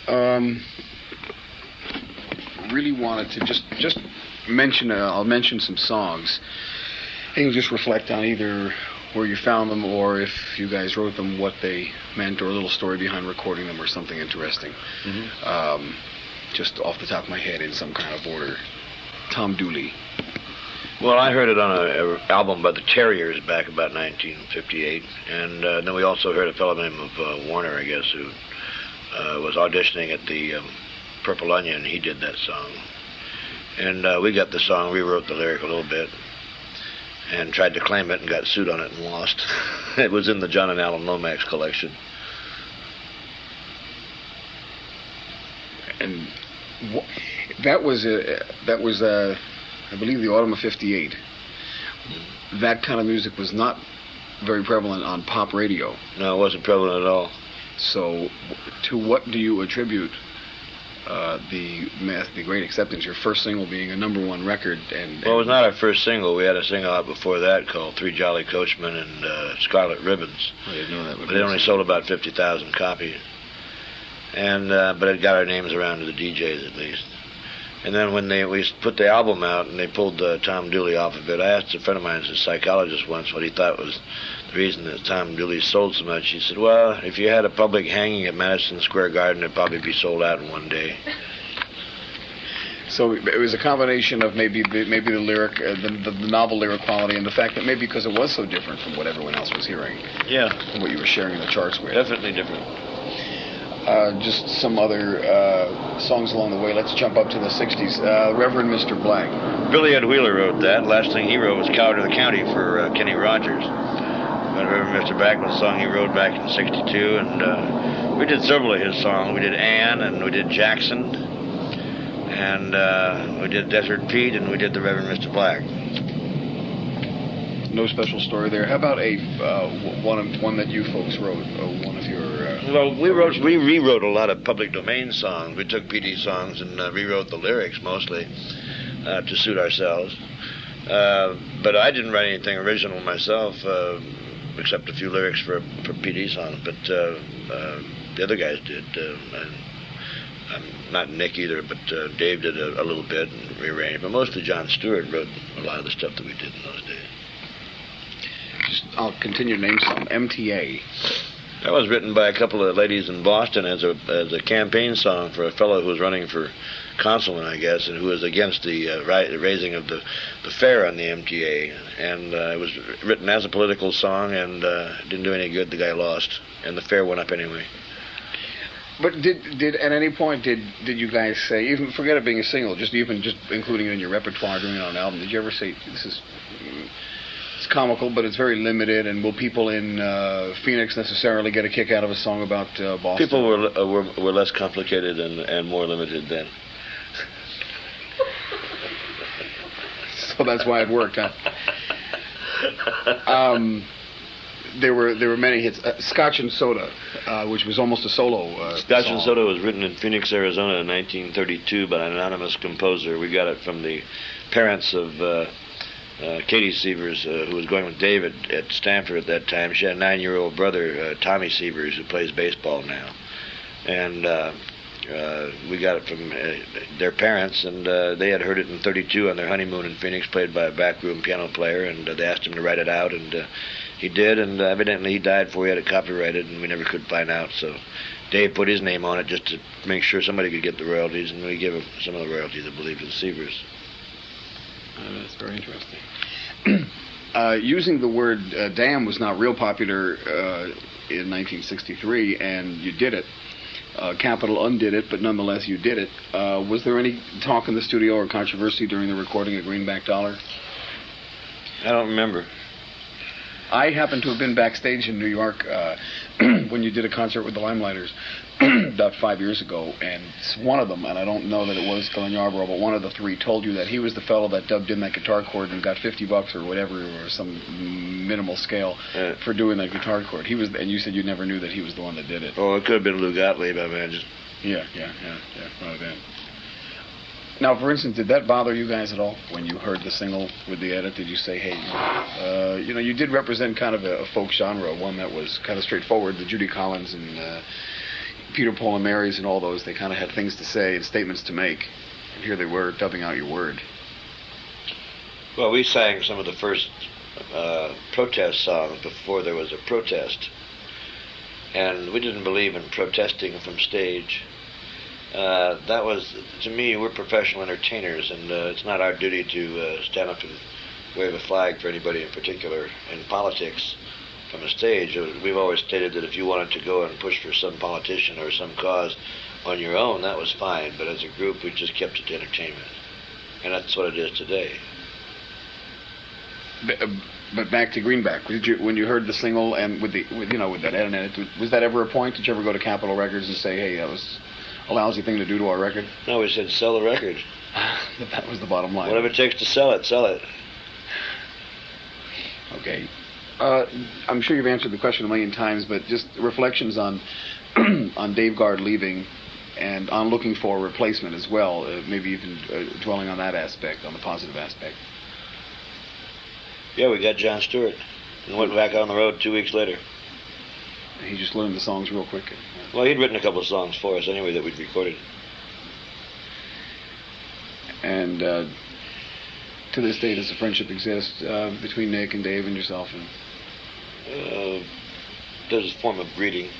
Really wanted to just mention. I'll mention some songs. You can just reflect on either where you found them, or if you guys wrote them, what they meant, or a little story behind recording them, or something interesting. Mm-hmm. Just off the top of my head, in some kind of order. Tom Dooley. Well, I heard it on an album by the Terriers back about 1958, and then we also heard a fellow named Warner, I guess, who was auditioning at the Purple Onion. He did that song, and we got the song, rewrote the lyric a little bit, and tried to claim it and got sued on it and lost. It was in the John and Alan Lomax collection. And that was I believe, the autumn of '58. That kind of music was not very prevalent on pop radio. No, it wasn't prevalent at all. So, to what do you attribute the great acceptance? Your first single being a #1 record, and well, it was not our first single. We had a single out before that called Three Jolly Coachmen and Scarlet Ribbons. I didn't know that. But it only sold about 50,000 copies, and but it got our names around to the DJs at least. And then when we put the album out and they pulled Tom Dooley off of it, I asked a friend of mine, who's a psychologist, once what he thought was the reason that Tom Dooley sold so much. He said, well, if you had a public hanging at Madison Square Garden, it'd probably be sold out in one day. So it was a combination of maybe the lyric, the novel lyric quality, and the fact that maybe because it was so different from what everyone else was hearing. Yeah. And what you were sharing in the charts with. Definitely different. Just some other songs along the way. Let's jump up to the 60s. Reverend Mr. Black. Billy Ed Wheeler wrote that. Last thing he wrote was Coward of the County for Kenny Rogers. But Reverend Mr. Black was a song he wrote back in '62, and we did several of his songs. We did Ann, and we did Jackson, and we did Desert Pete, and we did the Reverend Mr. Black. No special story there. How about one that you folks wrote? One of your. Well, we rewrote a lot of public domain songs. We took PD songs and rewrote the lyrics mostly to suit ourselves. But I didn't write anything original myself, except a few lyrics for PD songs. But the other guys did. Not Nick either, but Dave did a little bit and rearranged. But mostly John Stewart wrote a lot of the stuff that we did in those days. I'll continue to name some. MTA. That was written by a couple of ladies in Boston as a campaign song for a fellow who was running for councilman, I guess, and who was against the raising of the fare on the MTA. And it was written as a political song, and didn't do any good. The guy lost, and the fare went up anyway. But did at any point did you guys say, even forget it being a single, just including it in your repertoire, doing it on an album, did you ever say, this is... It's comical, but it's very limited. And will people in Phoenix necessarily get a kick out of a song about Boston? People were less complicated and more limited then. So that's why it worked, huh? There were many hits. Scotch and Soda, which was almost a solo Scotch song. and Soda was written in Phoenix, Arizona in 1932 by an anonymous composer. We got it from the parents of Katie Sievers, who was going with David at Stanford at that time. She had a 9-year-old brother, Tommy Sievers, who plays baseball now. And we got it from their parents, and they had heard it in '32 on their honeymoon in Phoenix, played by a backroom piano player, and they asked him to write it out, and he did, and evidently he died before he had it copyrighted, and we never could find out. So Dave put his name on it just to make sure somebody could get the royalties, and we gave him some of the royalties, I believe, to the Sievers. That's very interesting. Using the word damn was not real popular in 1963, and you did it. Capitol undid it, but nonetheless you did it. Was there any talk in the studio or controversy during the recording of Greenback Dollar? I don't remember. I happened to have been backstage in New York when you did a concert with the Limelighters about 5 years ago, and one of them, and I don't know that it was Glenn Yarbrough, but one of the three told you that he was the fellow that dubbed in that guitar chord and got $50 or whatever, or some minimal scale for doing that guitar chord. He was, and you said you never knew that he was the one that did it. Oh, it could have been Lou Gottlieb, I imagine. Yeah, right then. Now, for instance, did that bother you guys at all when you heard the single with the edit? Did you say, hey, you did represent kind of a folk genre, one that was kind of straightforward, the Judy Collins and Peter, Paul, and Mary's and all those, they kind of had things to say and statements to make. And here they were dubbing out your word. Well, we sang some of the first protest songs before there was a protest. And we didn't believe in protesting from stage. That was, to me, we're professional entertainers, and it's not our duty to stand up and wave a flag for anybody in particular in politics from a stage. We've always stated that if you wanted to go and push for some politician or some cause on your own, that was fine, but as a group, we just kept it to entertainment. And that's what it is today. But back to Greenback, when you heard the single and with that Ed and Ed, was that ever a point? Did you ever go to Capitol Records and say, hey, that was a lousy thing to do to our record? No, we said sell the record. That was the bottom line. Whatever it takes to sell it, sell it. Okay. I'm sure you've answered the question a million times, but just reflections on on Dave Guard leaving and on looking for a replacement as well, maybe even dwelling on that aspect, on the positive aspect. Yeah, we got John Stewart and went back on the road 2 weeks later. He just learned the songs real quick. Well, he'd written a couple of songs for us anyway that we'd recorded. And to this day, does a friendship exist between Nick and Dave and yourself? There's a form of breeding.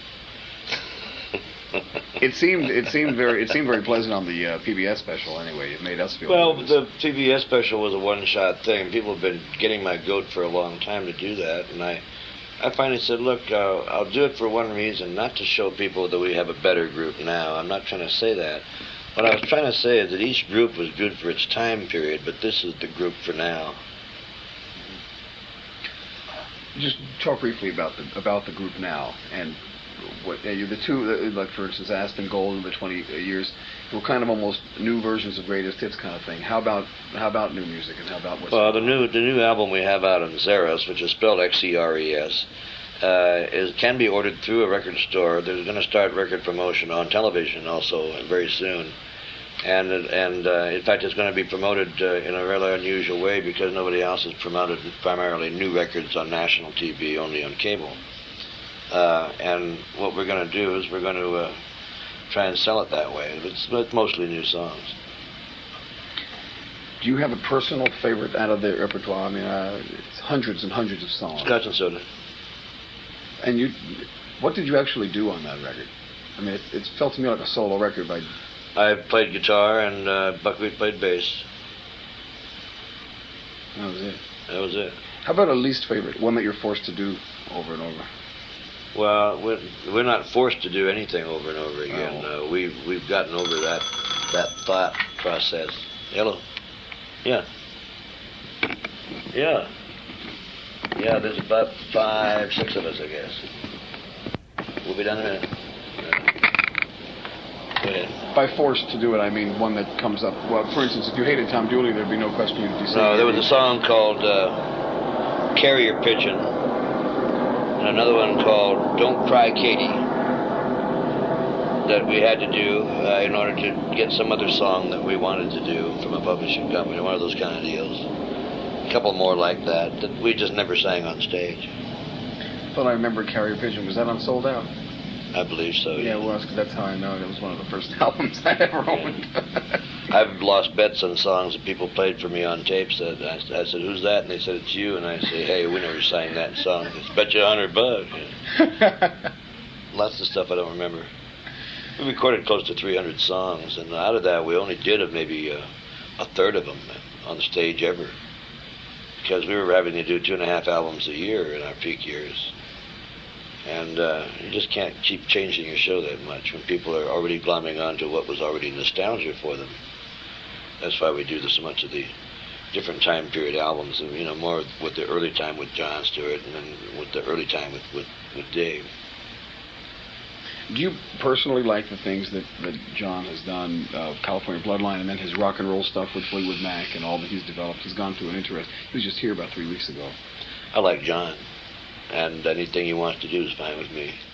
It seemed very pleasant on the PBS special. Anyway, it made us feel. Well, the PBS special was a one-shot thing. People have been getting my goat for a long time to do that, and I finally said, look, I'll do it for one reason, not to show people that we have a better group now. I'm not trying to say that. What I was trying to say is that each group was good for its time period, but this is the group for now. Just talk briefly about the group now and what the two, like for instance, Aspen Gold and the 20 years, were kind of almost new versions of greatest hits kind of thing. How about new music and how about what's well, the new album we have out on Xeros, which is spelled Xeres, can be ordered through a record store. There's going to start record promotion on television also very soon. And in fact, it's going to be promoted in a rather unusual way because nobody else has promoted primarily new records on national TV, only on cable. And what we're going to do is we're going to try and sell it that way. It's mostly new songs. Do you have a personal favorite out of the repertoire? I mean, it's hundreds and hundreds of songs. Scotch and Soda. And what did you actually do on that record? I mean, it felt to me like a solo record by... I played guitar and Buckwheat played bass. That was it. That was it. How about a least favorite, one that you're forced to do over and over? Well, we're not forced to do anything over and over again. Oh. We've gotten over that thought process. Hello? Yeah. Yeah. Yeah, there's about 5, 6 of us, I guess. We'll be done in a minute. Go ahead. By forced to do it, I mean one that comes up. Well, for instance, if you hated Tom Dooley, there'd be no question you'd be saying. No, there was a song called Carrier Pigeon, and another one called Don't Cry Katie, that we had to do in order to get some other song that we wanted to do from a publishing company, one of those kind of deals. A couple more like that we just never sang on stage. I thought I remember Carrier Pigeon. Was that on Sold Out? I believe so. Yeah, it was, because that's how I know it. It was one of the first albums I ever owned. I've lost bets on songs that people played for me on tapes. I said, who's that? And they said, it's you. And I say, hey, we never sang that song. It's bet you $100. Lots of stuff I don't remember. We recorded close to 300 songs, and out of that, we only did maybe a third of them on the stage ever, because we were having to do 2.5 albums a year in our peak years. And you just can't keep changing your show that much when people are already glomming onto what was already nostalgia for them. That's why we do so much of the different time period albums, and more with the early time with Jon Stewart and then with the early time with Dave. Do you personally like the things that John has done, California Bloodline, and then his rock and roll stuff with Fleetwood Mac and all that he's developed? He's gone through an interest. He was just here about 3 weeks ago. I like John, and anything he wants to do is fine with me.